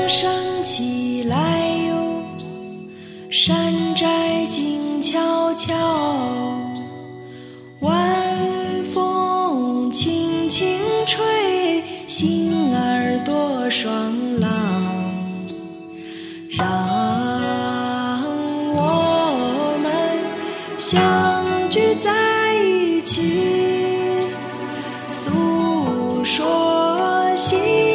升起来哟，山寨静悄悄，晚风轻轻吹，心儿多爽朗。让我们相聚在一起，诉说心